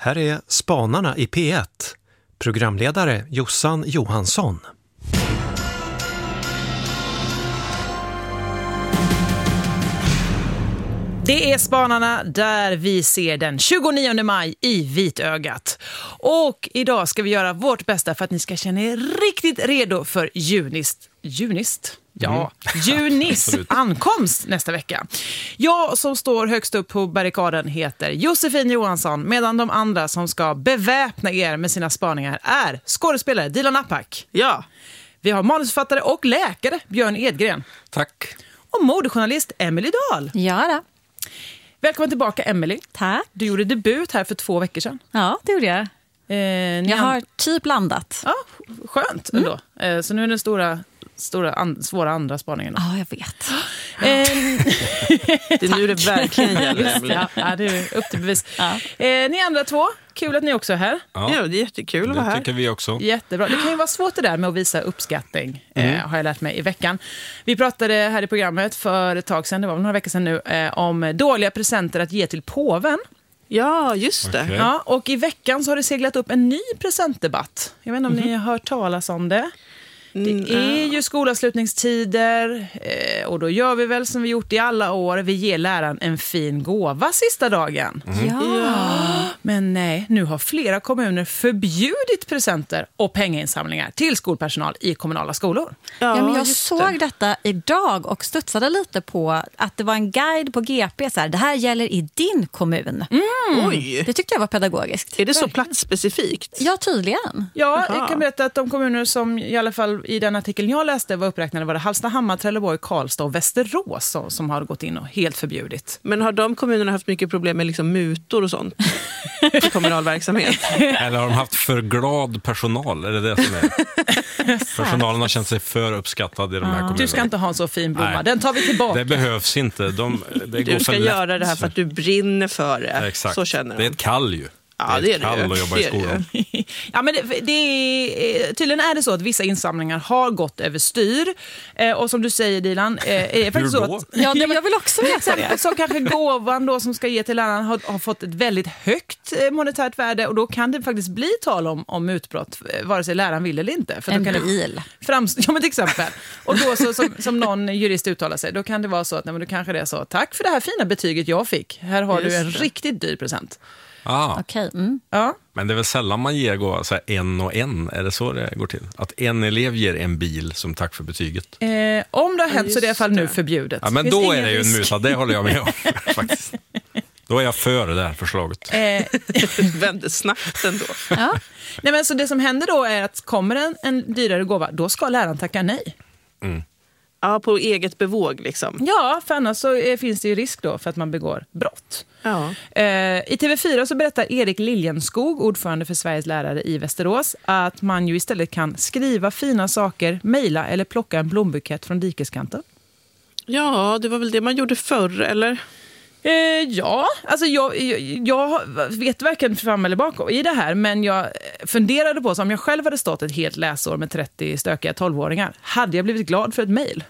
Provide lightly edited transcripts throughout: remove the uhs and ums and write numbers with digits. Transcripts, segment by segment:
Här är Spanarna i P1. Programledare Jossan Johansson. Det är Spanarna där vi ser den 29 maj i Vitögat. Och idag ska vi göra vårt bästa för att ni ska känna er riktigt redo för Junist? Ja, Junis ankomst nästa vecka. Jag som står högst upp på barrikaden heter Josefin Johansson, medan de andra som ska beväpna er med sina spaningar är skådespelare Dilan Apak. Ja. Vi har manusförfattare och läkare Björn Edgren. Tack. Och modejournalist Emily Dahl. Ja då. Välkommen tillbaka, Emily. Tack. Du gjorde debut här för 2 veckor sedan. Ja, det gjorde jag. Jag har typ landat. Ja, skönt ändå. Så nu är den svåra andra spaningen. Ja, jag vet. Det är nu det verkligen gäller. Ja, det är upp till bevis. Ja. Ni andra 2, kul att ni också är här. Ja, det är jättekul att vara här. Det tycker vi också. Jättebra. Det kan ju vara svårt det där med att visa uppskattning, har jag lärt mig i veckan. Vi pratade här i programmet för ett tag sedan, det var några veckor sedan nu, om dåliga presenter att ge till påven. Ja, just det. Okay. Ja, och i veckan så har det seglat upp en ny presentdebatt. Jag vet inte om ni har hört talas om det. Det är ju skolavslutningstider och då gör vi väl som vi gjort i alla år. Vi ger läraren en fin gåva sista dagen. Ja. Men nej, nu har flera kommuner förbjudit presenter och pengainsamlingar till skolpersonal i kommunala skolor. Ja, men jag såg detta idag och studsade lite på att det var en guide på GP. Så här, det här gäller i din kommun. Oj. Det tyckte jag var pedagogiskt. Är det så platsspecifikt? Ja, tydligen. Ja, jag kan berätta att de kommuner som i alla fall i den artikeln jag läste var uppräknade var det Hallstahammar, Trelleborg, Karlstad och Västerås som har gått in och helt förbjudit. Men har de kommunerna haft mycket problem med liksom mutor och sånt i kommunal verksamhet? Eller har de haft för glad personal? Är det som är? Personalen har känt sig för uppskattad i de här kommunerna. Du ska inte ha en så fin blomma. Nej. Den tar vi tillbaka. Det behövs inte. Du ska göra det här för att du brinner för det. Exakt. Så känner det är ett kall ju. Ja, det är ett kall att jobba i skolan. Ja, men tydligen är det så att vissa insamlingar har gått överstyr. Och som du säger, Dilan, är det faktiskt så att... Ja, jag vill också veta det. Så kanske gåvan då som ska ge till läraren har fått ett väldigt högt monetärt värde. Och då kan det faktiskt bli tal om utbrott, vare sig läraren vill eller inte. För en då kan bil. Ja, men till exempel. Och då så, som någon jurist uttalar sig, då kan det vara så att nej, men då kanske det är så, tack för det här fina betyget jag fick. Här har du en riktigt dyr present. Okej. Ja. Men det är väl sällan man ger gåva så här 1 och 1. Är det så det går till? Att en elev ger en bil som tack för betyget. Om det har hänt så är det i alla fall nu förbjudet. Ja, men då är det ju en muta, det håller jag med om faktiskt. Då är jag för det här förslaget. Vände snabbt ändå. Ja. Nej, men så det som händer då är att kommer en dyrare gåva, då ska läraren tacka nej. Ja, på eget bevåg liksom. Ja, för annars så finns det ju risk då för att man begår brott. Ja. I TV4 så berättar Erik Liljenskog, ordförande för Sveriges lärare i Västerås, att man ju istället kan skriva fina saker, mejla eller plocka en blombukett från dikeskanten. Ja, det var väl det man gjorde förr, eller? Ja, alltså jag vet varken fram eller bak i det här, men jag funderade på så om jag själv hade stått ett helt läsår med 30 stökiga 12-åringar, hade jag blivit glad för ett mejl?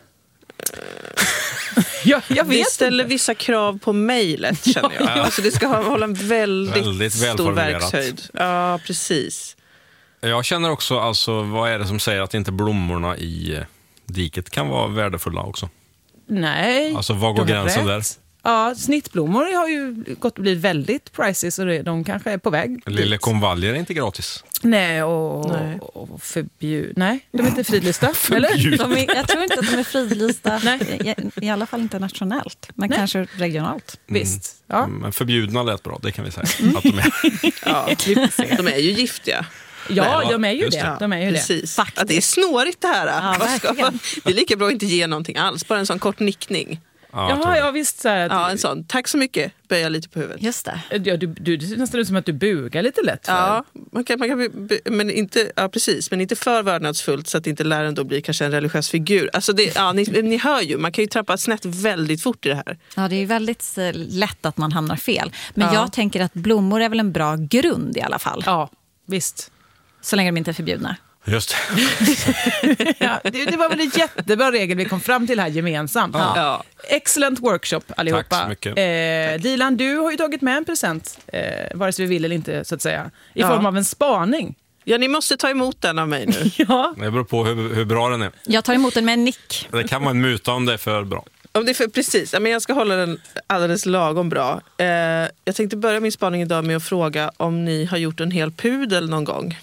Jag vet Vi ställer inte. vissa krav på mejlet, känner jag. Alltså det ska hålla en väldigt stor välformulerat. verkshöjd. Ja, precis. Jag känner också, alltså, vad är det som säger att inte blommorna i diket kan vara värdefulla också? Nej. Alltså, vad går du har gränsen rätt. Ja, snittblommor har ju gått och blivit väldigt pricey, så de kanske är på väg. Lille konvaljer är inte gratis. Nej, och förbjud. Nej, de är inte fridlysta, eller? Jag tror inte att de är fridlysta. I alla fall inte nationellt, men kanske regionalt. Visst. Ja. Men förbjudna lät bra, det kan vi säga. Att de är. Ja, de är ju giftiga. Ja, de är ju det. Ja, de är ju precis. det. Ja, det är snårigt det här. Ja, verkligen. Det är lika bra att inte ge någonting alls, bara en sån kort nickning. Ja, visst. Så här, Ja, en sån. Tack så mycket. Böja lite på huvudet. Just det. Ja, du ser nästan ut som att du bugar lite lätt. För. Ja, man kan men inte, ja, precis, men inte för vördnadsfullt så att inte läraren då blir kanske en religiös figur. Alltså ni hör ju, man kan ju trappa snett väldigt fort i det här. Ja, det är väldigt lätt att man hamnar fel. Men jag tänker att blommor är väl en bra grund i alla fall. Ja, visst. Så länge de inte är förbjudna. Just det. Ja, det var väl en jättebra regel vi kom fram till här gemensamt. Ja. Excellent workshop allihopa. Tack så mycket. Dilan, du har ju tagit med en present, vare sig vi vill eller inte, så att säga, i form av en spaning. Ja, ni måste ta emot den av mig nu. Ja. Det beror på hur bra den är. Jag tar emot den med en nick. Det kan vara en muta om det är för bra. Om det är precis, men jag ska hålla den alldeles lagom bra. Jag tänkte börja min spaning idag med att fråga om ni har gjort en hel pudel någon gång.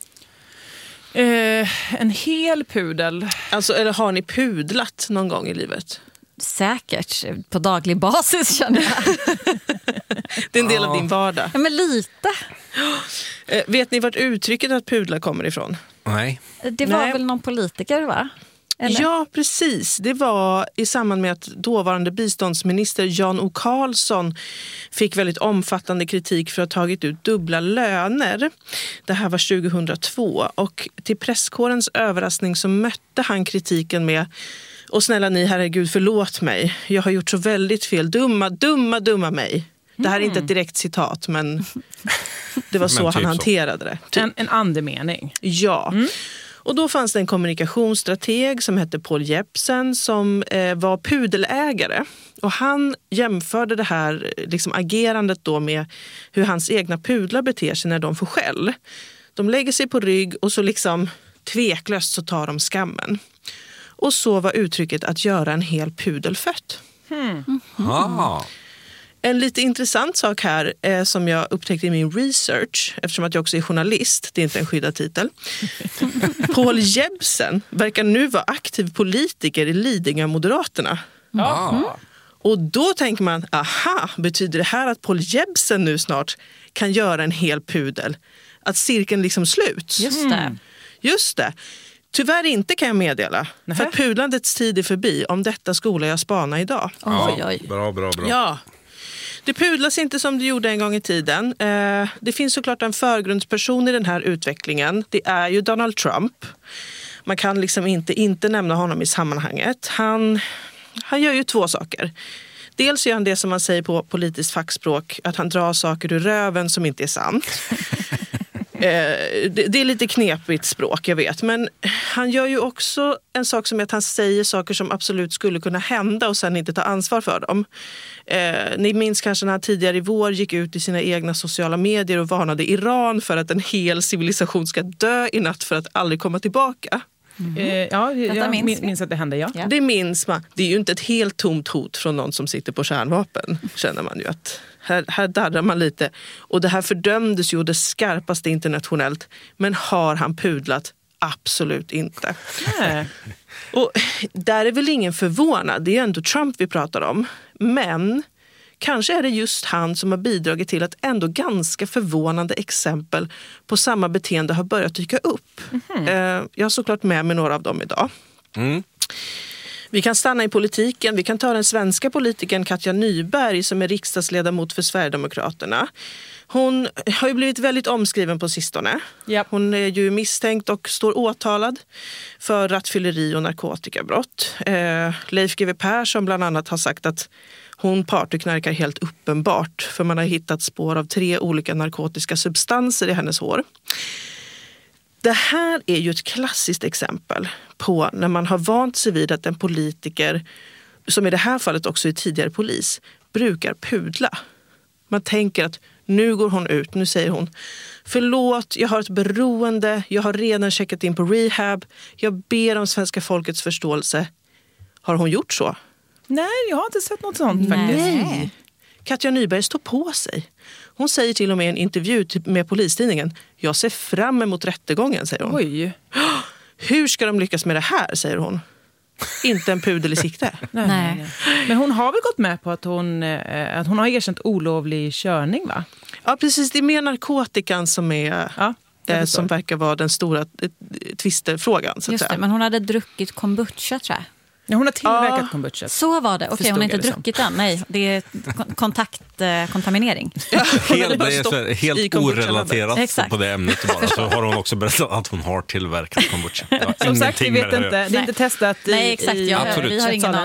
En hel pudel. Alltså, eller har ni pudlat någon gång i livet? Säkert, på daglig basis känner jag. Det är en del av din vardag. Ja, men lite. Vet ni vart uttrycket att pudla kommer ifrån? Nej. Det var Nej. väl någon politiker, va? Eller? Ja, precis. Det var i samband med att dåvarande biståndsminister Jan O. Karlsson fick väldigt omfattande kritik för att ha tagit ut dubbla löner. Det här var 2002 och till presskårens överraskning så mötte han kritiken med: och snälla ni, herregud, förlåt mig. Jag har gjort så väldigt fel. Dumma mig. Det här är inte ett direkt citat, men det var så Men typ han så. hanterade det. En andemening. Ja. Och då fanns det en kommunikationsstrateg som hette Paul Jepsen som var pudelägare. Och han jämförde det här liksom agerandet då med hur hans egna pudlar beter sig när de får skäll. De lägger sig på rygg och så liksom tveklöst så tar de skammen. Och så var uttrycket att göra en hel pudel fött. Ah. En lite intressant sak här som jag upptäckte i min research, eftersom att jag också är journalist, det är inte en skyddad titel. Paul Jepsen verkar nu vara aktiv politiker i Lidingö Moderaterna. Och då tänker man, aha, betyder det här att Paul Jepsen nu snart kan göra en hel pudel? Att cirkeln liksom sluts? Just det. Just det. Tyvärr inte, kan jag meddela. Nähä. För att pudlandets tid är förbi. Om detta skola jag spana idag. Oj, oj. Bra. Ja. Det pudlas inte som det gjorde en gång i tiden. Det finns såklart en förgrundsperson i den här utvecklingen. Det är ju Donald Trump. Man kan liksom inte nämna honom i sammanhanget. Han gör ju två saker. Dels gör han det som man säger på politiskt fackspråk, att han drar saker ur röven som inte är sant. Det är lite knepigt språk, jag vet. Men han gör ju också en sak som är att han säger saker som absolut skulle kunna hända och sen inte ta ansvar för dem. Ni minns kanske när han tidigare i vår gick ut i sina egna sociala medier och varnade Iran för att en hel civilisation ska dö i natt för att aldrig komma tillbaka. Ja, jag minns vi. minns att det hände, ja. Ja. Det minns man. Det är ju inte ett helt tomt hot från någon som sitter på kärnvapen, känner man ju att här darrar man lite. Och det här fördömdes ju det skarpaste internationellt. Men har han pudlat? Absolut inte. Nej. Och där är väl ingen förvånad. Det är ändå Trump vi pratar om. Men kanske är det just han som har bidragit till att ändå ganska förvånande exempel på samma beteende har börjat dyka upp. Jag har såklart med mig några av dem idag. Vi kan stanna i politiken. Vi kan ta den svenska politikern Katja Nyberg som är riksdagsledamot för Sverigedemokraterna. Hon har ju blivit väldigt omskriven på sistone. Japp. Hon är ju misstänkt och står åtalad för rattfylleri och narkotikabrott. Leif GW Persson bland annat har sagt att hon partyknarkar helt uppenbart, för man har hittat spår av 3 olika narkotiska substanser i hennes hår. Det här är ju ett klassiskt exempel på när man har vant sig vid att en politiker, som i det här fallet också är tidigare polis, brukar pudla. Man tänker att nu går hon ut, nu säger hon: förlåt, jag har ett beroende, jag har redan checkat in på rehab, jag ber om svenska folkets förståelse. Har hon gjort så? Nej, jag har inte sett något sånt faktiskt. Nej. Katja Nyberg står på sig. Hon säger till och med i en intervju med Polistidningen: jag ser fram emot rättegången, säger hon. Oj. Hur ska de lyckas med det här, säger hon. Inte en pudel i sikte. Nej. Men hon har väl gått med på att hon har erkänt olovlig körning, va? Ja, precis. Det är mer narkotikan som är som verkar vara den stora tvistefrågan, så att Just det, säga. men hon hade druckit kombucha, tror jag. Ja, hon har tillverkat kombucha. Så var det. Okej, hon har inte Förstod jag det druckit den. Nej, det är kontaktkontaminering. Hon hade Det bara är stått så i helt kombuchan. orelaterat Exakt. på det ämnet bara. Så har hon också berättat att hon har tillverkat kombucha. Som sagt, vi vet inte. Det är inte testat Nej, exakt. i Vi har ingen rättssalen aning. än.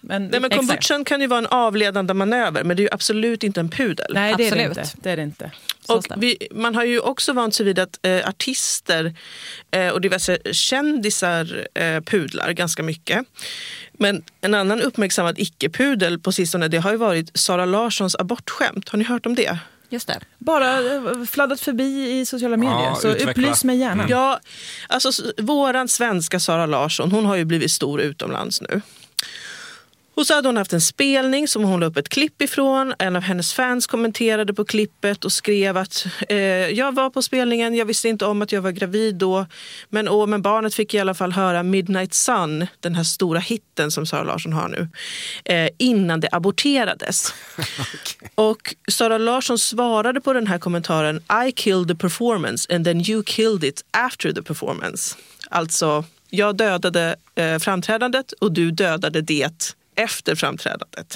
men kombuchan kan ju vara en avledande manöver, men det är ju absolut inte en pudel. Nej, det Absolut. är det inte. Och man har ju också vant sig vid att artister och diverse kändisar pudlar ganska mycket. Men en annan uppmärksammad icke-pudel på sistone, det har ju varit Sara Larssons abortskämt. Har ni hört om det? Just det. Bara fladdat förbi i sociala medier, så utveckla. upplys mig gärna. Ja, alltså våran svenska Sara Larsson, hon har ju blivit stor utomlands nu. Och så hade hon haft en spelning som hon la upp ett klipp ifrån. En av hennes fans kommenterade på klippet och skrev att jag var på spelningen, jag visste inte om att jag var gravid då. Men barnet fick i alla fall höra Midnight Sun, den här stora hitten som Sara Larsson har nu, innan det aborterades. Okay. Och Sara Larsson svarade på den här kommentaren: I killed the performance and then you killed it after the performance. Alltså, jag dödade framträdandet och du dödade det efter framträdandet.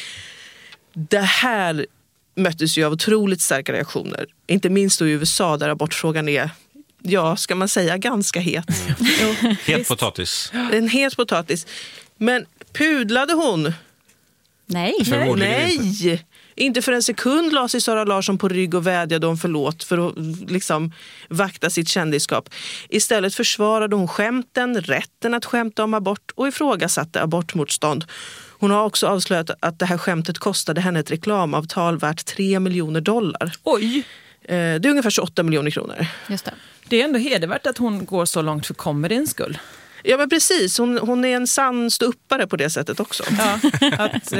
Det här möttes ju av otroligt starka reaktioner. Inte minst då i USA där abortfrågan är, ska man säga, ganska het. Het potatis. En het potatis. Men pudlade hon? Nej. Nej. Inte för en sekund la sig Sara Larsson på rygg och vädjade om förlåt för att liksom vakta sitt kändisskap. Istället försvarade hon skämten, rätten att skämta om abort och ifrågasatte abortmotstånd. Hon har också avslöjat att det här skämtet kostade henne ett reklamavtal värt $3 miljoner. Oj! Det är ungefär 28 miljoner kronor. Just det. Det är ändå hedervärt att hon går så långt för comedyns skull. Ja, men precis. Hon är en sann ståuppare på det sättet också. Ja, att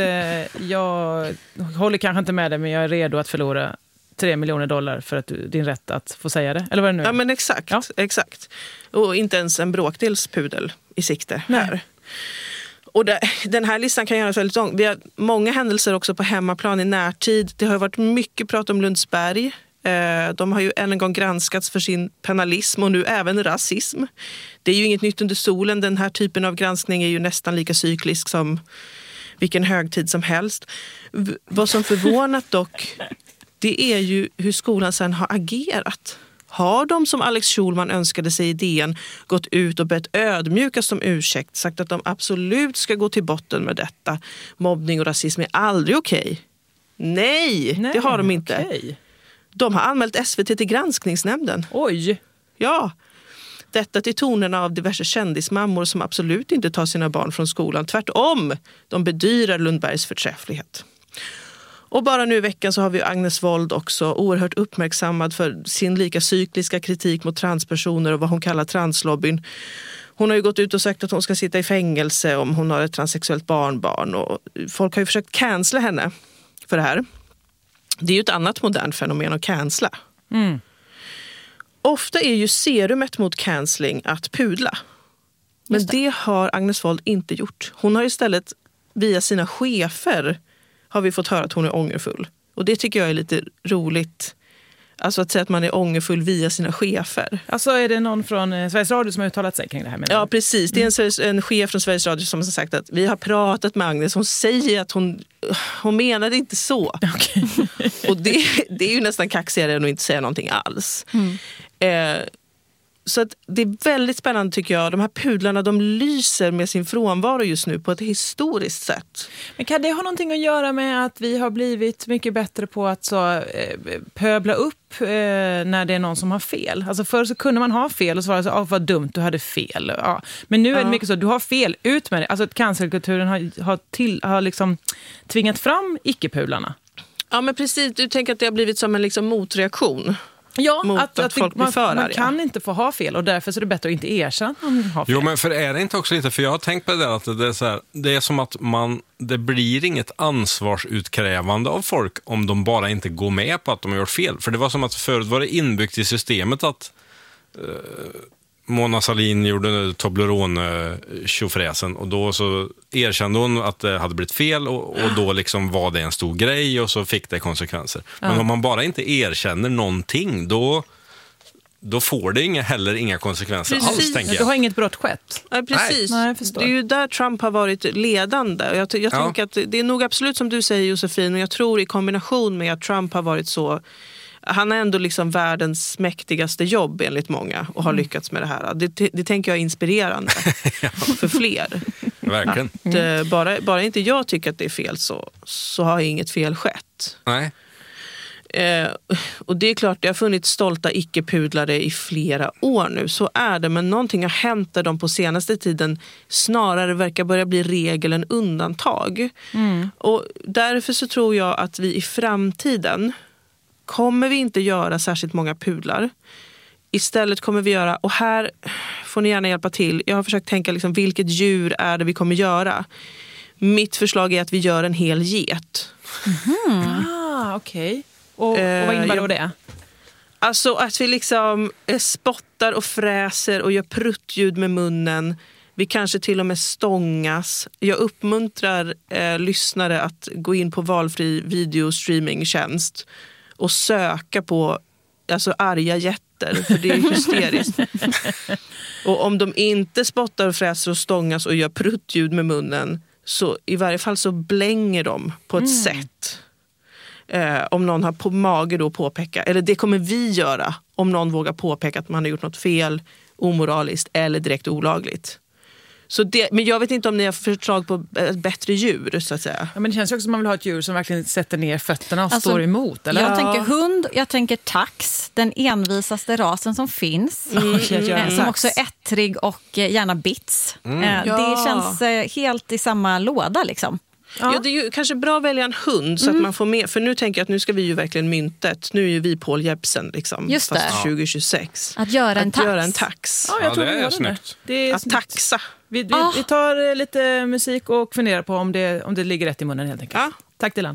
jag håller kanske inte med dig, men jag är redo att förlora $3 miljoner för att din rätt att få säga det. Eller vad det nu är. Ja, men exakt. Och inte ens en bråkdels pudel i sikte här. Och den här listan kan göras väldigt lång. Vi har många händelser också på hemmaplan i närtid. Det har varit mycket prat om Lundsberg. De har ju än en gång granskats för sin penalism och nu även rasism. Det är ju inget nytt under solen. Den här typen av granskning är ju nästan lika cyklisk som vilken högtid som helst. Vad som förvånat dock, det är ju hur skolan sedan har agerat. Har de, som Alex Schulman önskade sig i DN, gått ut och bett ödmjukast om ursäkt, sagt att de absolut ska gå till botten med detta. Mobbning och rasism är aldrig okej. Nej, det har de inte. Okay. De har anmält SVT till granskningsnämnden. Oj! Ja, detta till tonerna av diverse kändismammor som absolut inte tar sina barn från skolan. Tvärtom, de bedyrar Lundbergs förträfflighet. Och bara nu i veckan så har vi Agnes Wold också, oerhört uppmärksammad för sin lika cykliska kritik mot transpersoner och vad hon kallar translobbyn. Hon har ju gått ut och sagt att hon ska sitta i fängelse om hon har ett transsexuellt barnbarn. Och folk har ju försökt cancella henne för det här. Det är ju ett annat modernt fenomen att cancella. Mm. Ofta är ju serumet mot cancelling att pudla. Men det har Agnes Wold inte gjort. Hon har istället via sina chefer har vi fått höra att hon är ångerfull. Och det tycker jag är lite roligt. Alltså att säga att man är ångerfull via sina chefer. Alltså är det någon från Sveriges Radio som har uttalat sig kring det här? Ja, precis. Det är en chef från Sveriges Radio som har sagt att vi har pratat med Agnes. Hon säger att hon menade inte så. Okay. Och det är ju nästan kaxigare än att inte säga någonting alls. Så att det är väldigt spännande tycker jag. De här pudlarna, de lyser med sin frånvaro just nu på ett historiskt sätt. Men kan det ha någonting att göra med att vi har blivit mycket bättre på att pöbla upp när det är någon som har fel? Alltså förr så kunde man ha fel och svara så, vad dumt, du hade fel. Ja. Men nu är det mycket så, du har fel, ut med det. Alltså att cancerkulturen har liksom tvingat fram icke-pudlarna. Ja, men precis. Du tänker att det har blivit som en liksom motreaktion. Ja, att folk blir man kan inte få ha fel och därför så är det bättre att inte erkänna att man har fel. Jo, men för är det inte också lite, för jag har tänkt på det där, att det är så här, det är som att det blir inget ansvarsutkrävande av folk om de bara inte går med på att de har gjort fel. För det var som att förut var det inbyggt i systemet att Mona Sahlin gjorde Toblerone-tjofräsen och då så erkände hon att det hade blivit fel och då liksom var det en stor grej och så fick det konsekvenser. Men om man bara inte erkänner någonting, då får det heller inga konsekvenser alls, tänker jag. Du har inget brott skett. Ja, precis. Nej, det är ju där Trump har varit ledande. Jag tänker att det är nog absolut som du säger, Josefin, och jag tror i kombination med att Trump har varit så. Han är ändå liksom världens mäktigaste jobb enligt många och har lyckats med det här. Det tänker jag är inspirerande för fler. verkligen. Bara inte jag tycker att det är fel så har inget fel skett. Nej. Och det är klart, det har funnits stolta icke-pudlare i flera år nu, så är det, men någonting har hänt där de på senaste tiden snarare verkar börja bli regel än undantag. Och därför så tror jag att vi i framtiden kommer vi inte göra särskilt många pudlar. Istället kommer vi göra, och här får ni gärna hjälpa till, jag har försökt tänka liksom, vilket djur är det vi kommer göra. Mitt förslag är att vi gör en hel get. Okej. Och vad innebär då det? Alltså att vi liksom spottar och fräser och gör pruttljud med munnen. Vi kanske till och med stångas. Jag uppmuntrar lyssnare att gå in på valfri videostreamingtjänst och söka på arga jätter, för det är hysteriskt. Och om de inte spottar och fräser och stångas och gör pruttljud med munnen, så i varje fall så blänger de på ett sätt. Om någon har på mage då påpeka, eller det kommer vi göra om någon vågar påpeka att man har gjort något fel, omoraliskt eller direkt olagligt. Så men jag vet inte om ni har förslag på ett bättre djur, så att säga. Ja, men det känns ju också som man vill ha ett djur som verkligen sätter ner fötterna och står emot, eller? Jag tänker hund, jag tänker tax, den envisaste rasen som finns. Som också är ettrig och gärna bits. Det känns helt i samma låda liksom. Ja, det är ju kanske bra att välja en hund så att man får med. För nu tänker jag att nu ska vi ju verkligen myntet. Nu är ju vi Paul Jepsen liksom. Just fast det. 2026. Att göra en tax. Ja, jag tror det är snyggt. Det är att taxa. Vi tar lite musik och funderar på om det ligger rätt i munnen helt enkelt. Ja. Tack Dylan.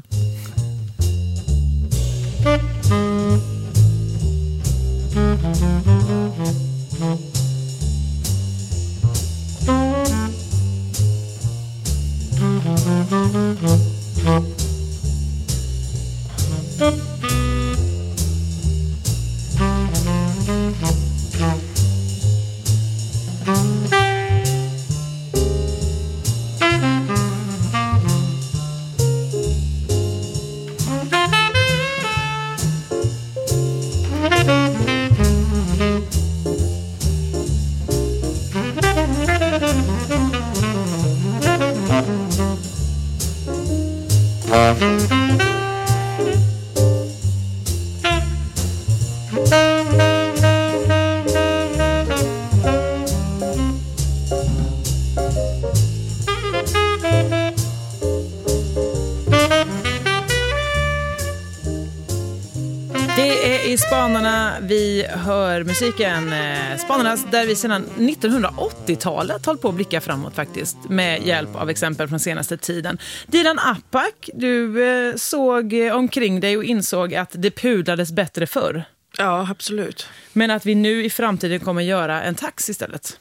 Spanarna, vi hör musiken. Spanarna där vi sedan 1980-talet hållit på att blicka framåt faktiskt, med hjälp av exempel från senaste tiden. Dilan Apak, du såg omkring dig och insåg att det pudlades bättre förr. Ja, absolut. Men att vi nu i framtiden kommer göra en tax istället.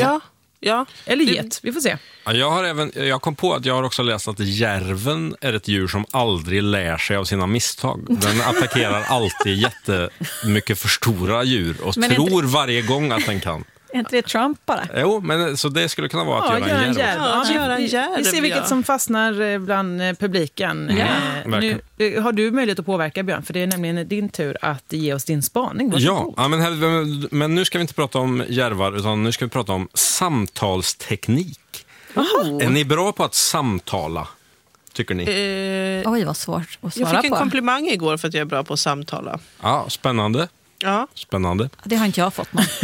Ja. Eller get, vi får se. Ja, jag kom på att jag har också läst att järven är ett djur som aldrig lär sig av sina misstag. Den attackerar alltid jättemycket för stora djur och tror varje gång att den kan. Är inte det Trump bara? Jo, men så det skulle kunna vara att göra en järv. Vi ser vilket som fastnar bland publiken. Nu har du möjlighet att påverka, Björn, för det är nämligen din tur att ge oss din spaning. Ja, men nu ska vi inte prata om järvar, utan nu ska vi prata om samtalsteknik. Är ni bra på att samtala, tycker ni? Oj, vad svårt att svara på. Jag fick en komplimang igår för att jag är bra på att samtala. Ja, spännande. Ja. Spännande. Det har inte jag fått någon.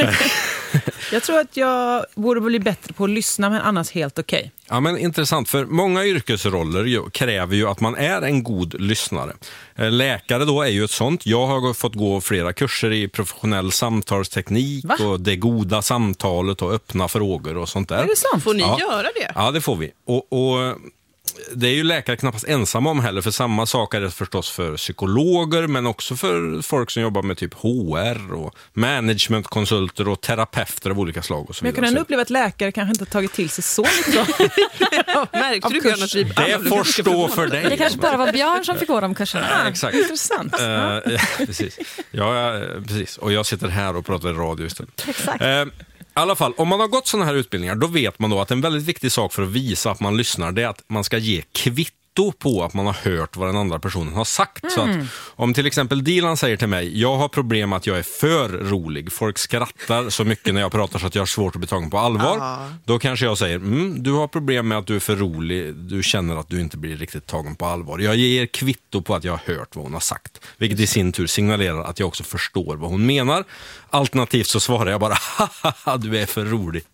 Jag tror att jag borde bli bättre på att lyssna, men annars helt okej. Ja, men intressant, för många yrkesroller kräver ju att man är en god lyssnare. Läkare då är ju ett sånt. Jag har fått gå flera kurser i professionell samtalsteknik och det goda samtalet och öppna frågor och sånt där. Är det sant? Får ni göra det? Ja, det får vi. Och det är ju läkare knappast ensamma om heller, för samma sak är det förstås för psykologer, men också för folk som jobbar med typ HR och managementkonsulter och terapeuter av olika slag och så vidare. Men jag kan ändå uppleva att läkare kanske inte har tagit till sig så mycket. Märkte du Björn att vi det får stå för dig. Det kanske bara var Björn som fick gå de kurserna. Ja, exakt. Intressant. Precis. Ja, precis. Och jag sitter här och pratar i radio istället. Exakt. I alla fall, om man har gått sådana här utbildningar, då vet man då att en väldigt viktig sak för att visa att man lyssnar, det är att man ska ge kvitto kvitto på att man har hört vad den andra personen har sagt. Så att om till exempel Dilan säger till mig, jag har problem med att jag är för rolig. Folk skrattar så mycket när jag pratar så att jag har svårt att bli tagen på allvar. Då kanske jag säger, du har problem med att du är för rolig. Du känner att du inte blir riktigt tagen på allvar. Jag ger kvitto på att jag har hört vad hon har sagt. Vilket i sin tur signalerar att jag också förstår vad hon menar. Alternativt så svarar jag bara, haha, du är för rolig.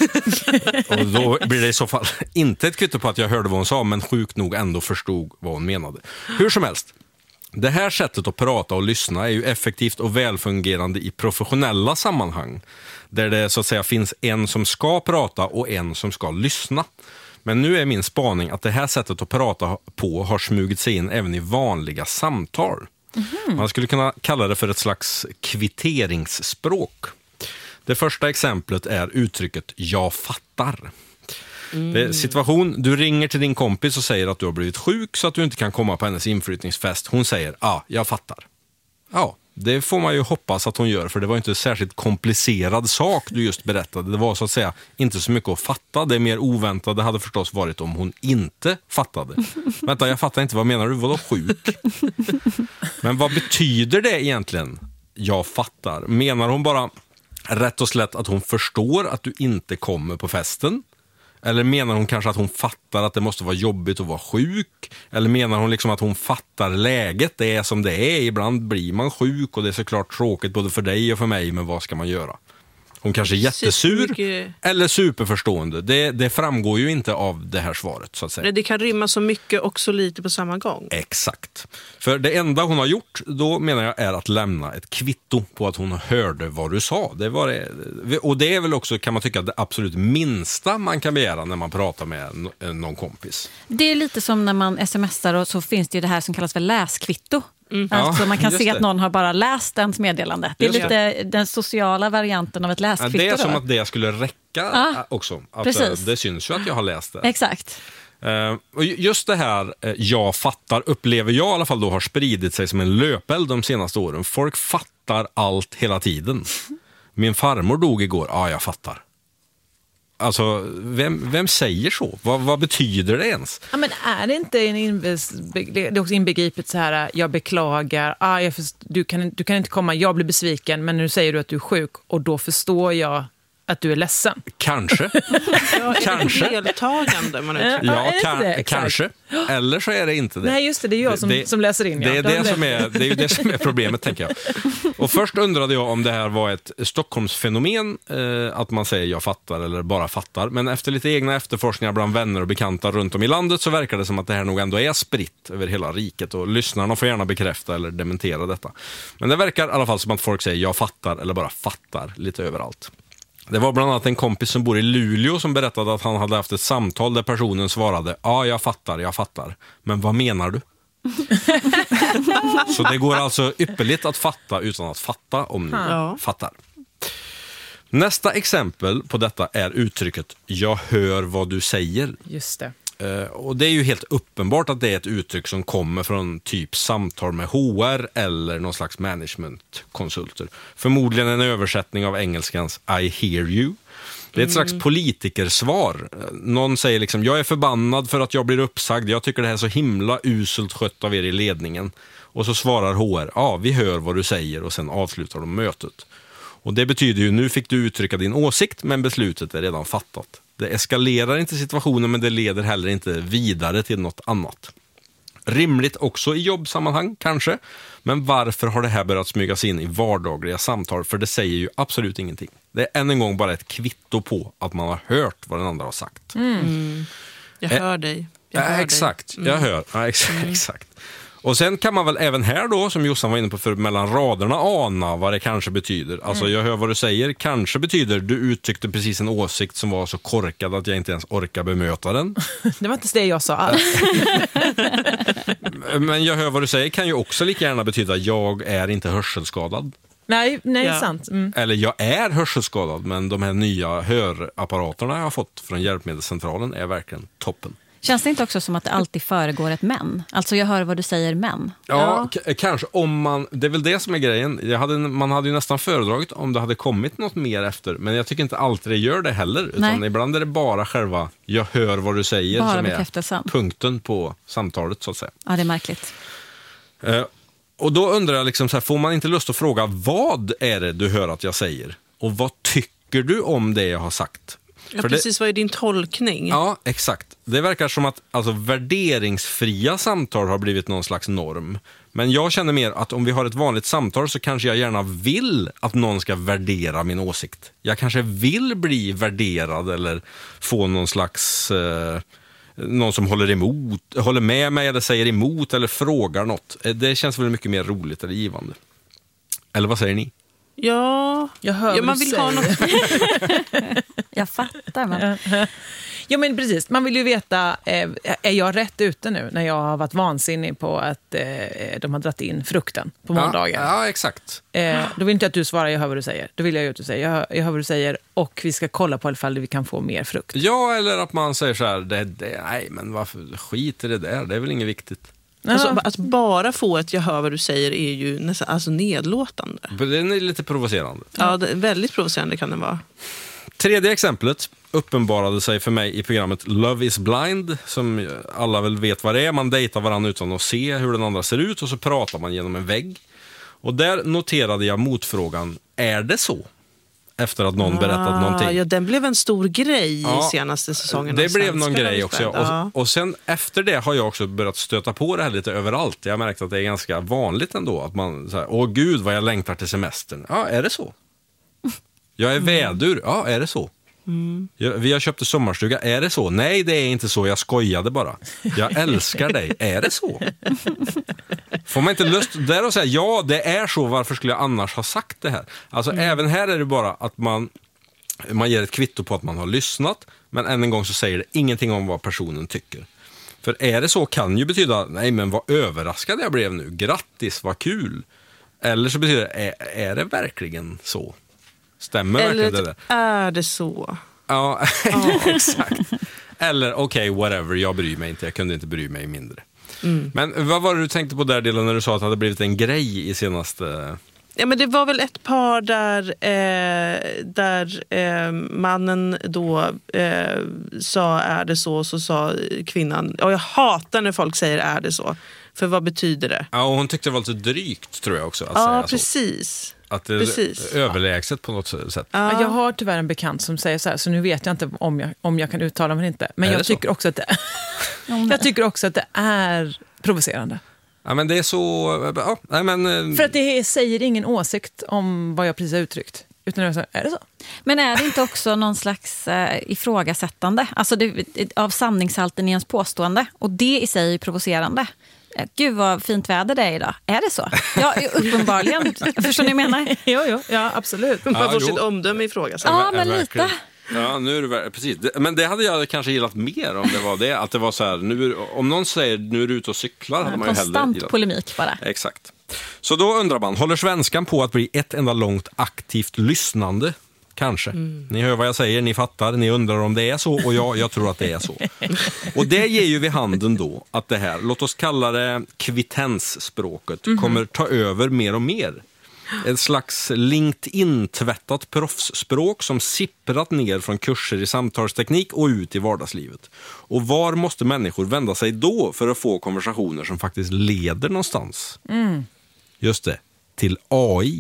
Och då blir det i så fall inte ett kvitto på att jag hörde vad hon sa, men sjukt nog ändå förstod vad hon menade. Hur som helst, det här sättet att prata och lyssna är ju effektivt och välfungerande i professionella sammanhang, där det så att säga finns en som ska prata och en som ska lyssna. Men nu är min spaning att det här sättet att prata på har smugit sig in även i vanliga samtal. Man skulle kunna kalla det för ett slags kvitteringsspråk. Det första exemplet är uttrycket jag fattar. Det är situation, du ringer till din kompis och säger att du har blivit sjuk så att du inte kan komma på hennes inflyttningsfest. Hon säger, jag fattar. Ja, det får man ju hoppas att hon gör, för det var inte en särskilt komplicerad sak du just berättade. Det var så att säga inte så mycket att fatta. Det mer oväntade hade förstås varit om hon inte fattade. Vänta, jag fattar inte, vad menar du? Vadå sjuk? Men vad betyder det egentligen? Jag fattar. Menar hon bara rätt och slätt att hon förstår att du inte kommer på festen? Eller menar hon kanske att hon fattar att det måste vara jobbigt att vara sjuk? Eller menar hon liksom att hon fattar läget? Det är som det är, ibland blir man sjuk och det är såklart tråkigt både för dig och för mig, men vad ska man göra? Hon kanske är jättesur eller superförstående. Det framgår ju inte av det här svaret, så att säga. Det kan rymma så mycket och så lite på samma gång. Exakt. För det enda hon har gjort, då menar jag, är att lämna ett kvitto på att hon hörde vad du sa. Och det är väl också, kan man tycka, det absolut minsta man kan begära när man pratar med någon kompis. Det är lite som när man smsar, och så finns det ju det här som kallas för läskvitto. Alltså man kan se att någon har bara läst ens meddelande. Det är lite den sociala varianten av ett läskvitto. Det är som att det skulle räcka också. Att det syns ju att jag har läst det. Exakt. Och just det här jag fattar upplever jag i alla fall då har spridit sig som en löpeld de senaste åren. Folk fattar allt hela tiden. Min farmor dog igår. Jag fattar. Alltså, vem säger så? Vad betyder det ens? Ja, men är det inte det är också inbegripet så här, jag beklagar, du kan inte komma, jag blir besviken, men nu säger du att du är sjuk och då förstår jag att du är ledsen. Kanske. Kanske. Deltagande man uttrycker. Kanske. Eller så är det inte det. Nej, just det är jag som läser in. Det är ju det som är problemet, tänker jag. Och först undrade jag om det här var ett Stockholmsfenomen, att man säger jag fattar eller bara fattar. Men efter lite egna efterforskningar bland vänner och bekanta runt om i landet så verkar det som att det här nog ändå är spritt över hela riket. Och lyssnarna får gärna bekräfta eller dementera detta. Men det verkar i alla fall som att folk säger jag fattar eller bara fattar lite överallt. Det var bland annat en kompis som bor i Luleå som berättade att han hade haft ett samtal där personen svarade jag fattar. Men vad menar du? Så det går alltså ypperligt att fatta utan att fatta om ni fattar. Nästa exempel på detta är uttrycket jag hör vad du säger. Just det. Och det är ju helt uppenbart att det är ett uttryck som kommer från typ samtal med HR eller någon slags managementkonsulter. Förmodligen en översättning av engelskans I hear you. Det är ett slags politikersvar. Någon säger liksom, jag är förbannad för att jag blir uppsagd. Jag tycker det här är så himla uselt skött av er i ledningen. Och så svarar HR, vi hör vad du säger, och sen avslutar de mötet. Och det betyder ju, nu fick du uttrycka din åsikt, men beslutet är redan fattat. Det eskalerar inte situationen, men det leder heller inte vidare till något annat. Rimligt också i jobbsammanhang, kanske. Men varför har det här börjat smygas in i vardagliga samtal? För det säger ju absolut ingenting. Det är än en gång bara ett kvitto på att man har hört vad den andra har sagt. Jag hör dig. Exakt, jag hör. Ja, exakt. Och sen kan man väl även här då, som Jossan var inne på, för mellan raderna ana vad det kanske betyder. Alltså jag hör vad du säger, kanske betyder du uttryckte precis en åsikt som var så korkad att jag inte ens orkar bemöta den. Det var inte det jag sa alls. Men jag hör vad du säger kan ju också lika gärna betyda jag är inte hörselskadad. Nej, sant. Eller jag är hörselskadad, men de här nya hörapparaterna jag har fått från Hjälpmedelscentralen är verkligen toppen. Känns det inte också som att det alltid föregår ett men? Alltså jag hör vad du säger, men. Ja, kanske om man... Det är väl det som är grejen. Man hade ju nästan föredragit om det hade kommit något mer efter. Men jag tycker inte alltid det gör det heller. Utan ibland är det bara själva jag hör vad du säger bara som är punkten på samtalet, så att säga. Ja, det är märkligt. Och då undrar jag liksom så här, får man inte lust att fråga vad är det du hör att jag säger? Och vad tycker du om det jag har sagt? Ja, precis, vad är din tolkning? Ja, exakt. Det verkar som att värderingsfria samtal har blivit någon slags norm. Men jag känner mer att om vi har ett vanligt samtal så kanske jag gärna vill att någon ska värdera min åsikt. Jag kanske vill bli värderad eller få någon slags... någon som håller med mig eller säger emot eller frågar något. Det känns väl mycket mer roligt eller givande. Eller vad säger ni? Ja, jag hör man vill ha något. Jag fattar. Men... Ja, men precis. Man vill ju veta, är jag rätt ute nu när jag har varit vansinnig på att de har dratt in frukten på måndagen? Ja, exakt. Då vill inte jag att du svarar, jag hör vad du säger. Då vill jag ju att du säger, jag hör vad du säger och vi ska kolla på ifall vi kan få mer frukt. Ja, eller att man säger så här, nej men varför skit i det där, det är väl inget viktigt. Alltså, att bara få ett jag hör vad du säger är ju nästan nedlåtande. Det är lite provocerande. Ja, det är väldigt provocerande kan det vara. Tredje exemplet uppenbarade sig för mig i programmet Love is blind, som alla väl vet vad det är. Man dejtar varandra utan att se hur den andra ser ut och så pratar man genom en vägg. Och där noterade jag motfrågan, är det så? Efter att någon berättat någonting. Ja, den blev en stor grej i senaste säsongen. Det blev någon grej också. Och sen efter det har jag också börjat stöta på det här lite överallt. Jag har märkt att det är ganska vanligt ändå. Att man säger, åh gud vad jag längtar till semestern. Ja, är det så? Jag är vädur. Ja, är det så? Vi har köpt en sommarstuga. Är det så? Nej, det är inte så. Jag skojade bara. Jag älskar dig. Är det så? Får man inte lust där och säga ja, det är så. Varför skulle jag annars ha sagt det här? Alltså även här är det bara att man ger ett kvitto på att man har lyssnat. Men än en gång så säger det ingenting om vad personen tycker. För är det så kan ju betyda, nej men vad överraskad jag blev nu. Grattis, vad kul. Eller så betyder det, är det verkligen så? Stämmer verkligen det där? Är det så? Ja, exakt. Eller okej, whatever, jag bryr mig inte. Jag kunde inte bry mig mindre. Men vad var det du tänkte på där delen när du sa att det hade blivit en grej i senaste... Ja, men det var väl ett par där mannen då sa är det så sa kvinnan, och jag hatar när folk säger är det så. För vad betyder det? Ja, och hon tyckte det var lite drygt tror jag också att säga precis. Så. Att det är överlägset på något sätt. Ja. Jag har tyvärr en bekant som säger så här, så nu vet jag inte om jag kan uttala mig inte. Men jag tycker också att det jag tycker också att det är provocerande. Ja, men det är så... Ja, nej, men... För att det säger ingen åsikt om vad jag precis har uttryckt. Utan är det så? Men är det inte också någon slags ifrågasättande? Alltså av sanningshalten i ens påstående. Och det i sig är provocerande. Gud vad fint väder det är idag. Är det så? Ja, uppenbarligen. Förstår ni vad jag menar? Jo, ja, absolut. Man får sitt omdöme ifrågasatt. Ja, men lite. Ja, nu är det precis. Men det hade jag kanske gillat mer om det var det. Att det var så här, om någon säger nu är du ute och cyklar, hade man ju hellre konstant gillat. Polemik bara. Exakt. Så då undrar man, håller svenskan på att bli ett enda långt aktivt lyssnande? Kanske. Ni hör vad jag säger, ni fattar, ni undrar om det är så och jag tror att det är så. Och det ger ju vid handen då att det här, låt oss kalla det kvittensspråket, kommer ta över mer och mer. Ett slags LinkedIn-tvättat proffsspråk som sipprat ner från kurser i samtalsteknik och ut i vardagslivet. Och var måste människor vända sig då för att få konversationer som faktiskt leder någonstans? Just det, till AI.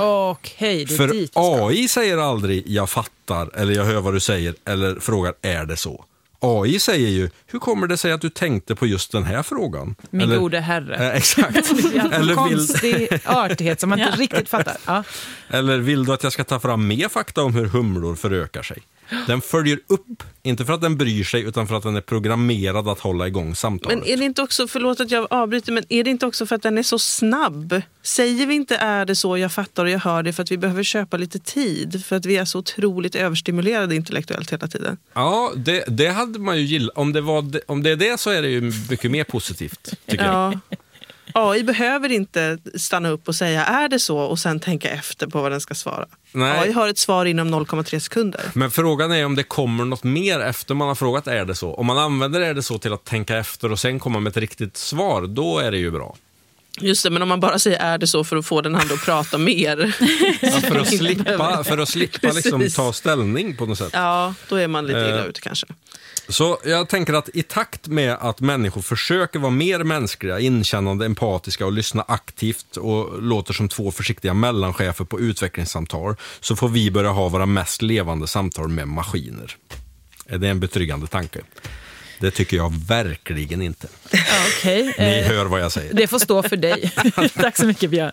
Okej, det är för dit AI säger aldrig jag fattar eller jag hör vad du säger eller frågar är det så? AI säger ju, hur kommer det sig att du tänkte på just den här frågan? Min gode herre. Exakt. Eller konstig artighet som man inte riktigt fattar. Ja. Eller vill du att jag ska ta fram mer fakta om hur humlor förökar sig? Den följer upp, inte för att den bryr sig utan för att den är programmerad att hålla igång samtalet. Men är det inte också, förlåt att jag avbryter, men är det inte också för att den är så snabb? Säger vi inte är det så, jag fattar och jag hör det för att vi behöver köpa lite tid? För att vi är så otroligt överstimulerade intellektuellt hela tiden. Ja, det hade man ju gillat. Om det är det så är det ju mycket mer positivt, tycker jag. AI behöver inte stanna upp och säga är det så och sen tänka efter på vad den ska svara. Nej. AI har ett svar inom 0,3 sekunder. Men frågan är om det kommer något mer efter man har frågat är det så. Om man använder är det så till att tänka efter och sen komma med ett riktigt svar, då är det ju bra. Just det, men om man bara säger är det så för att få den andra att prata mer. Ja, för att slippa liksom ta ställning på något sätt. Ja, då är man lite illa ute kanske. Så jag tänker att i takt med att människor försöker vara mer mänskliga, inkännande, empatiska och lyssna aktivt och låter som 2 försiktiga mellanchefer på utvecklingssamtal, så får vi börja ha våra mest levande samtal med maskiner. Är det en betryggande tanke? Det tycker jag verkligen inte. Ja, okej. Ni hör vad jag säger. Det får stå för dig. Tack så mycket, Björn.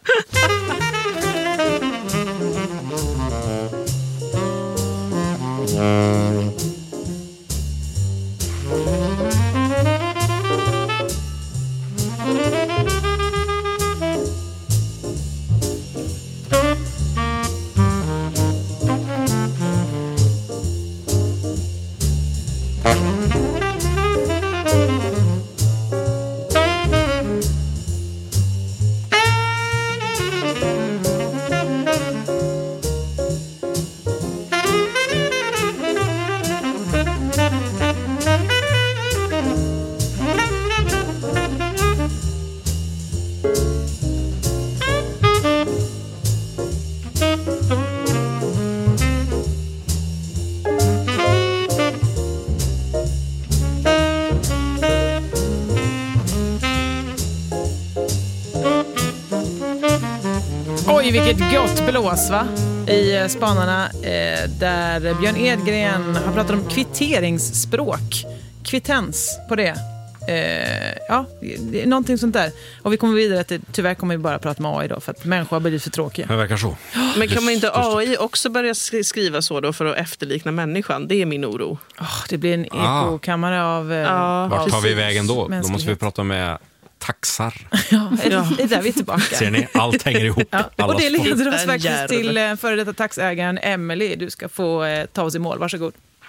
Oj, vilket gott blås, va? I Spanarna, där Björn Edgren har pratat om kvitteringsspråk. Kvittens på det. Ja, det är någonting sånt där. Och vi kommer vidare att tyvärr kommer vi bara prata med AI då, för att människor har blivit för tråkiga. Det verkar så. Men kan man inte AI också börja skriva så då för att efterlikna människan? Det är min oro. Det blir en ekokammare av... Vart tar vi vägen då? Då måste vi prata med taxar. Ja, det är där vi är tillbaka. Ser ni? Allt hänger ihop. Ja, och det leder oss faktiskt till före detta taxägaren Emily. Du ska få ta oss i mål. Varsågod.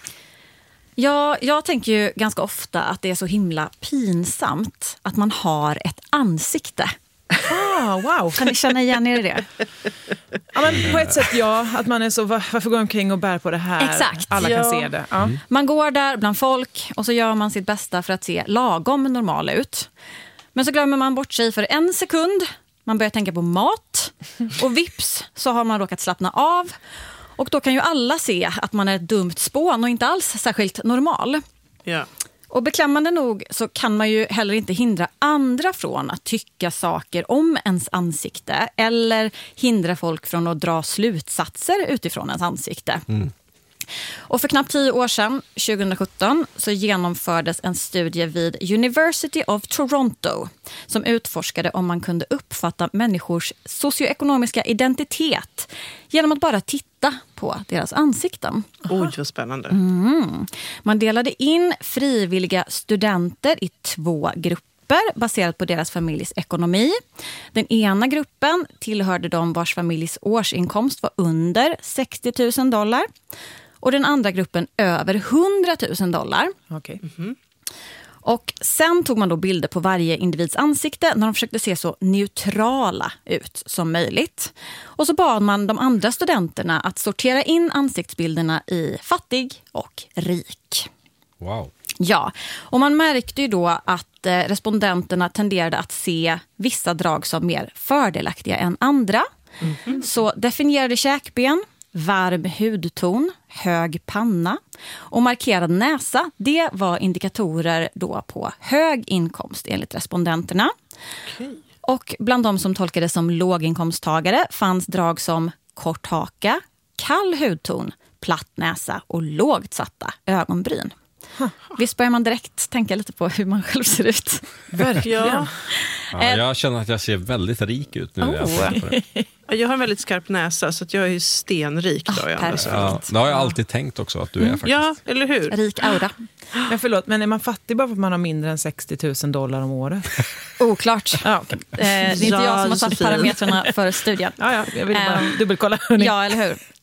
Ja, jag tänker ju ganska ofta att det är så himla pinsamt att man har ett ansikte. Wow. Kan ni känna igen er i det? Ja, men på ett sätt att man är så, varför går omkring och bär på det här? Exakt. Alla kan se det. Ja. Man går där bland folk och så gör man sitt bästa för att se lagom normal ut. Men så glömmer man bort sig för en sekund. Man börjar tänka på mat och vips så har man råkat slappna av. Och då kan ju alla se att man är ett dumt spån och inte alls särskilt normal. Ja. Och beklämmande nog så kan man ju heller inte hindra andra från att tycka saker om ens ansikte eller hindra folk från att dra slutsatser utifrån ens ansikte. Och för knappt 10 år sedan, 2017, så genomfördes en studie vid University of Toronto som utforskade om man kunde uppfatta människors socioekonomiska identitet genom att bara titta på deras ansikten. Oj, vad spännande. Man delade in frivilliga studenter i 2 grupper baserat på deras familjs ekonomi. Den ena gruppen tillhörde de vars familjs årsinkomst var under $60,000 och den andra gruppen över $100,000. Okej. Och sen tog man då bilder på varje individs ansikte när de försökte se så neutrala ut som möjligt. Och så bad man de andra studenterna att sortera in ansiktsbilderna i fattig och rik. Wow. Ja, och man märkte ju då att respondenterna tenderade att se vissa drag som mer fördelaktiga än andra. Så definierade käkben, varm hudton, hög panna och markerad näsa, det var indikatorer då på hög inkomst enligt respondenterna. Okay. Och bland de som tolkades som låginkomsttagare fanns drag som kort haka, kall hudton, platt näsa och lågt satta ögonbryn. Visst börjar man direkt tänka lite på hur man själv ser ut. Verkligen. Ja, jag känner att jag ser väldigt rik ut nu när jag tänker på det. Jag har en väldigt skarp näsa så att jag är ju stenrik. Då, Ja, det har jag alltid tänkt också att du är faktiskt. Ja, eller hur? Rik aura. Men förlåt, men är man fattig bara för att man har mindre än $60,000 om året? Oklart. Ja, okay. Det är inte jag som har satt parametrarna för studien. Ja, jag vill bara dubbelkolla. Hörni. Ja, eller hur?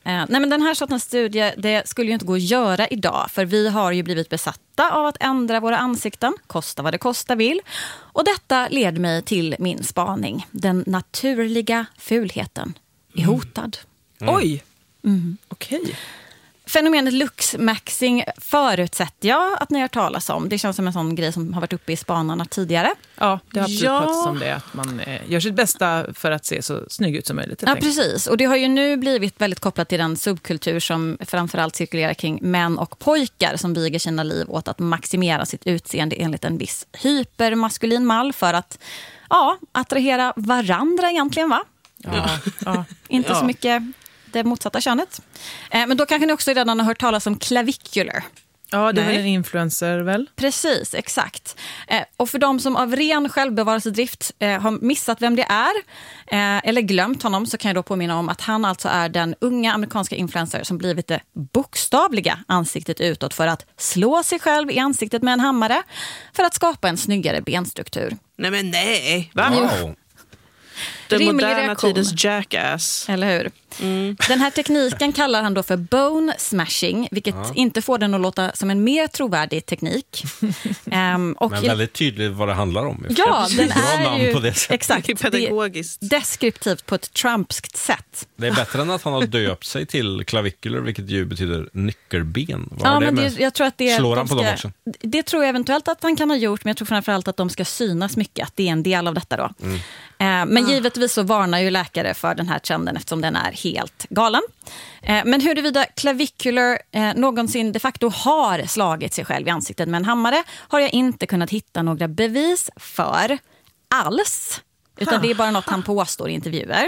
Nej, men den här sortens studie, det skulle ju inte gå att göra idag, för vi har ju blivit besatta av att ändra våra ansikten, kosta vad det kosta vill. Och detta leder mig till min spaning. Den naturliga fulheten är hotad. Oj! Okej. Fenomenet luxmaxing förutsätter jag att ni har talas om. Det känns som en sån grej som har varit uppe i spanarna tidigare. Ja, det har absolut pratats om det. Att man gör sitt bästa för att se så snygg ut som möjligt. Ja, precis. Och det har ju nu blivit väldigt kopplat till den subkultur som framförallt cirkulerar kring män och pojkar som viger sina liv åt att maximera sitt utseende enligt en viss hypermaskulin mall för att attrahera varandra egentligen, va? Ja. Inte så mycket det motsatta könet. Men då kanske ni också redan har hört talas om clavicular. Ja, det är väl en influencer väl? Precis, exakt. Och för de som av ren självbevarelsedrift har missat vem det är eller glömt honom, så kan jag då påminna om att han alltså är den unga amerikanska influencer som blivit det bokstavliga ansiktet utåt för att slå sig själv i ansiktet med en hammare för att skapa en snyggare benstruktur. Nej. Va? Wow. Den Rimlig moderna reaktion. tidens jackass. Eller hur? Den här tekniken kallar han då för bone smashing, vilket inte får den att låta som en mer trovärdig teknik. Och Men väldigt tydligt vad det handlar om. ja, den Bra är namn ju på det sättet. exakt. Det är pedagogiskt. Det är deskriptivt på ett trumpskt sätt. Det är bättre än att han har döpt sig till clavicular, vilket ju betyder nyckelben. Vad Ja, har det men med? jag tror att det Slår han på dem också? Det tror jag eventuellt att han kan ha gjort, men jag tror framförallt att de ska synas mycket, att det är en del av detta då. Men givetvis så varnar ju läkare för den här trenden eftersom den är helt galen. Men huruvida clavicular någonsin de facto har slagit sig själv i ansiktet med en hammare har jag inte kunnat hitta några bevis för alls. Utan det är bara något han påstår i intervjuer.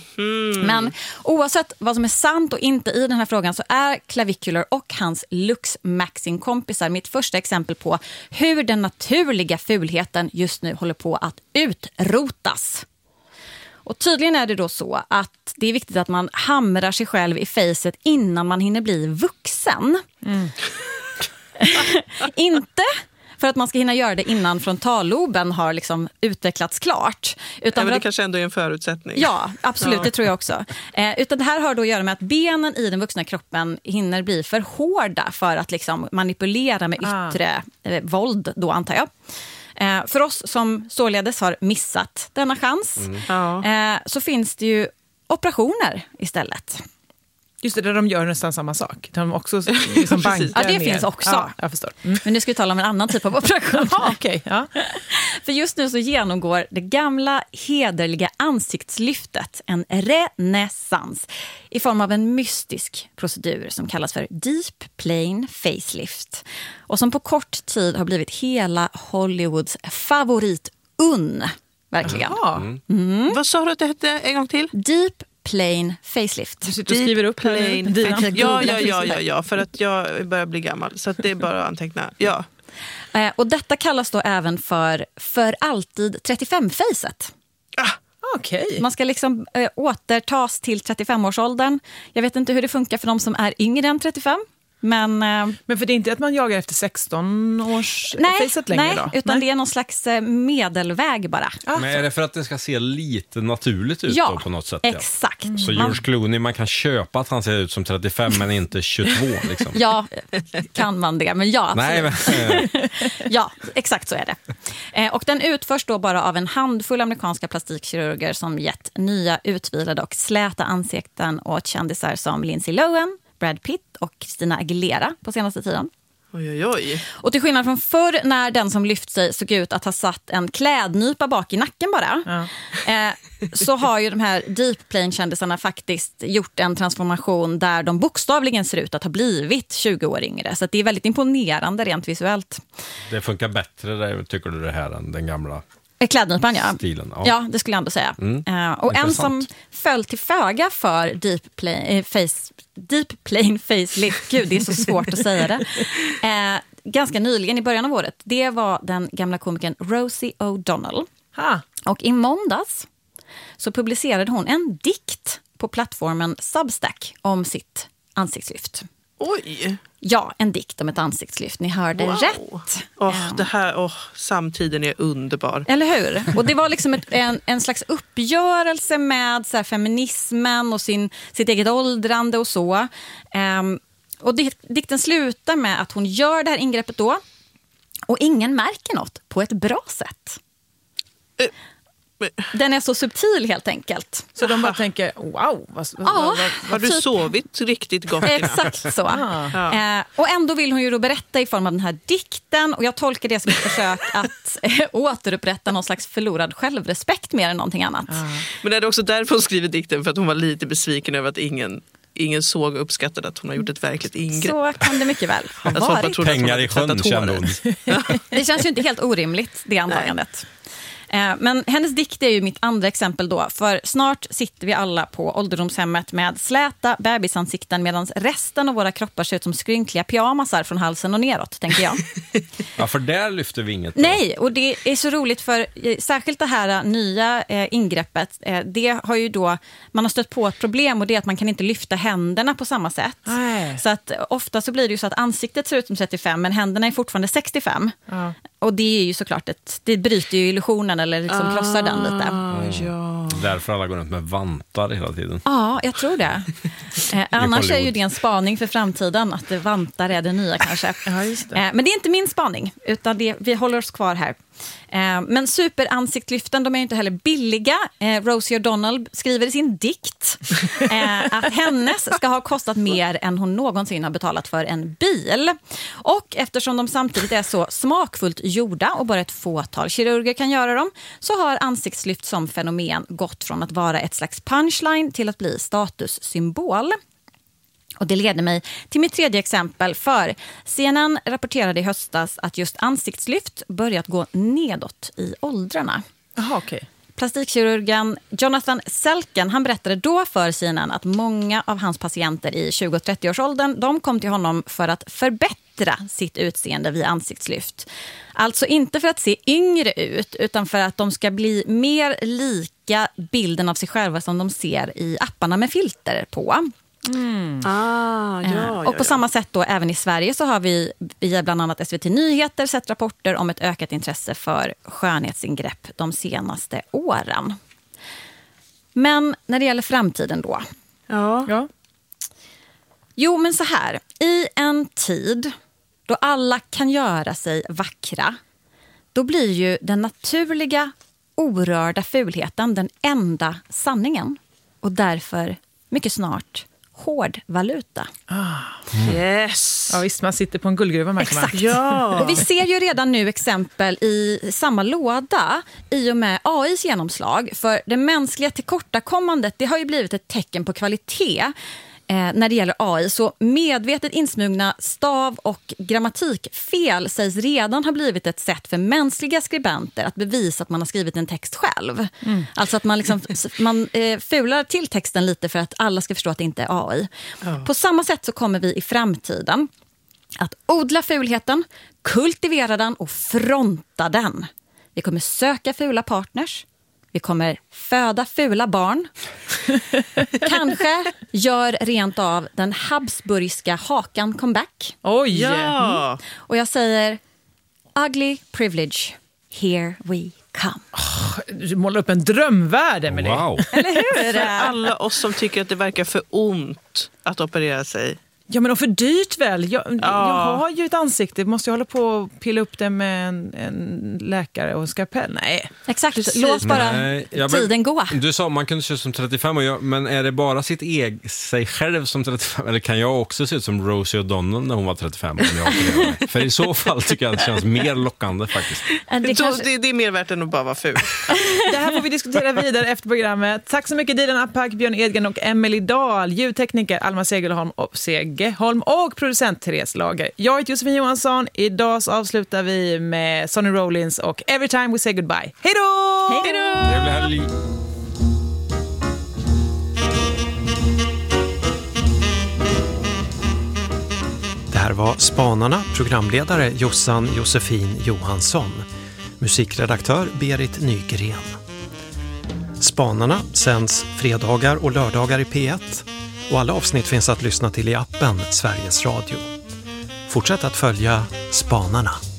Men oavsett vad som är sant och inte i den här frågan så är clavicular och hans luxmaxing-kompisar mitt första exempel på hur den naturliga fulheten just nu håller på att utrotas. Och tydligen är det då så att det är viktigt att man hamrar sig själv i facet innan man hinner bli vuxen. Inte för att man ska hinna göra det innan frontalloben har liksom utvecklats klart. Utan Men det kanske ändå är en förutsättning. Ja, absolut, det tror jag också. Utan det här har då att göra med att benen i den vuxna kroppen hinner bli för hårda för att liksom manipulera med yttre våld, då antar jag. För oss som således har missat denna chans så finns det ju operationer istället. Just det, där de gör nästan samma sak. De också liksom bankar Ja, det ner. finns också. Ja, jag förstår. Men nu ska vi tala om en annan typ av operation. Okej, ja. För just nu så genomgår det gamla hederliga ansiktslyftet en renässans i form av en mystisk procedur som kallas för Deep Plane Facelift. Och som på kort tid har blivit hela Hollywoods favorit-unn. Verkligen. Vad sa du att det hette en gång till? Deep Plane Facelift. Du sitter och skriver upp här. Ja, för att jag börjar bli gammal. Så att det är bara att anteckna. Ja. Och detta kallas då även för alltid 35-facet. Okej. Man ska liksom återtas till 35-årsåldern. Jag vet inte hur det funkar för de som är yngre än 35. Men för det är inte att man jagar efter 16-års-facet längre nej, då? utan det är någon slags medelväg bara. Men är det för att det ska se lite naturligt ut då på något sätt? Exakt. Så George Clooney, man kan köpa att han ser ut som 35 men inte 22 liksom. Ja, kan man det, men ja, absolut. Nej, men, ja, exakt så är det. Och den utförs då bara av en handfull amerikanska plastikkirurger som gett nya, utvilade och släta ansikten åt kändisar som Lindsay Lohan, Brad Pitt och Christina Aguilera på senaste tiden. Oj. Och till skillnad från förr när den som lyft sig såg ut att ha satt en klädnypa bak i nacken bara, så har ju de här Deep Plane-kändisarna faktiskt gjort en transformation där de bokstavligen ser ut att ha blivit 20 år yngre. Så att det är väldigt imponerande rent visuellt. det funkar bättre där, tycker du, det här än den gamla Klädnypan, ja. stilen? Ja, det skulle jag ändå säga. Och en som föll till föga för Deep Plane Facelift, gud det är så svårt att säga det, ganska nyligen i början av året, det var den gamla komikern Rosie O'Donnell. Och i måndags så publicerade hon en dikt på plattformen Substack om sitt ansiktslyft. Oj! Ja, en dikt om ett ansiktslyft. Ni hörde rätt. Samtiden är underbar. Eller hur? Och det var liksom en slags uppgörelse med så här, feminismen och sitt eget åldrande och så. Och dikten slutar med att hon gör det här ingreppet då. Och ingen märker något på ett bra sätt. Den är så subtil helt enkelt. Så de bara tänker, wow. Har du sovit riktigt gott? Exakt så. Och ändå vill hon ju då berätta i form av den här dikten. Och jag tolkar det som ett försök att återupprätta någon slags förlorad självrespekt mer än någonting annat. Men är det också därför hon skriver dikten? För att hon var lite besviken över att ingen såg och uppskattade att hon har gjort ett verkligt ingrepp. Så kan det mycket väl ha varit. Pengar i sjön kände hon. Det känns ju inte helt orimligt, det antagandet. Men hennes dikt är ju mitt andra exempel då. För snart sitter vi alla på ålderdomshemmet med släta bebisansikten medan resten av våra kroppar ser ut som skrynkliga pyjamasar från halsen och neråt, tänker jag. Ja, för där lyfter vi inget. Nej, och det är så roligt för särskilt det här nya ingreppet, det har ju då, man har stött på ett problem och det är att man kan inte lyfta händerna på samma sätt. Nej. Så att ofta så blir det ju så att ansiktet ser ut som 35 men händerna är fortfarande 65. Ja. Och det är ju såklart det bryter ju illusionen eller liksom krossar den lite. Ja. Därför alla går runt med vantar hela tiden. Ja, jag tror det. Annars är ju det en spaning för framtiden att vantar är det nya kanske. Ja, just det. Men det är inte min spaning utan vi håller oss kvar här. Men superansiktlyften, de är inte heller billiga. Rosie O'Donnell skriver i sin dikt att hennes ska ha kostat mer än hon någonsin har betalat för en bil. Och eftersom de samtidigt är så smakfullt gjorda och bara ett fåtal kirurger kan göra dem, så har ansiktslyft som fenomen gått från att vara ett slags punchline till att bli statussymbol. Och det leder mig till mitt tredje exempel, för CNN rapporterade i höstas att just ansiktslyft börjat gå nedåt i åldrarna. Aha, okej. Plastikkirurgen Jonathan Selken, han berättade då för CNN att många av hans patienter i 20- och 30-årsåldern, de kom till honom för att förbättra sitt utseende vid ansiktslyft. Alltså inte för att se yngre ut, utan för att de ska bli mer lika bilden av sig själva som de ser i apparna med filter på. Och på samma sätt då även i Sverige så har vi via bland annat SVT Nyheter sett rapporter om ett ökat intresse för skönhetsingrepp de senaste åren. Men när det gäller framtiden då? Ja. Jo, men så här. I en tid då alla kan göra sig vackra, då blir ju den naturliga, orörda fulheten den enda sanningen. Och därför mycket snart hård valuta. Yes. Ja, visst, man sitter på en guldgruva. Exakt. Ja. Och vi ser ju redan nu exempel i samma låda i och med AIs genomslag. För det mänskliga tillkortakommandet, det har ju blivit ett tecken på kvalitet när det gäller AI. Så medvetet insmugna stav- och grammatikfel sägs redan ha blivit ett sätt för mänskliga skribenter att bevisa att man har skrivit en text själv. Alltså att man fular till texten lite för att alla ska förstå att det inte är AI. På samma sätt så kommer vi i framtiden att odla fulheten, kultivera den och fronta den. Vi kommer söka fula partners. Vi kommer föda fula barn. Kanske gör rent av den habsburgska hakan comeback. Oj! Ja. Och jag säger, ugly privilege, here we come. Du målar upp en drömvärld med det. Wow. Eller hur? För alla oss som tycker att det verkar för ont att operera sig. Ja, men och för dyrt väl. Jag har ju ett ansikte. Måste jag hålla på och pilla upp det med en läkare och skalpell? Nej. Exakt, Precis. låt bara tiden gå. Du sa man kunde se ut som 35, men är det bara sig själv som 35? Eller kan jag också se ut som Rosie O'Donnell när hon var 35? Om jag opererar mig? För i så fall tycker jag att det känns mer lockande faktiskt. Det är mer värt än att bara vara ful. Det här får vi diskutera vidare efter programmet. Tack så mycket Dilan Apak, Björn Edgren och Emily Dahl. Ljudtekniker Alma Segelholm och producent Therese Lager. Jag heter Josefin Johansson. Idag så avslutar vi med Sonny Rollins och Every Time We Say Goodbye. Hej då! Hej då! Trevlig helg! Det här var Spanarna, programledare Josefin Johansson, musikredaktör Berit Nygren. Spanarna sänds fredagar och lördagar i P1. Och alla avsnitt finns att lyssna till i appen Sveriges Radio. Fortsätt att följa Spanarna.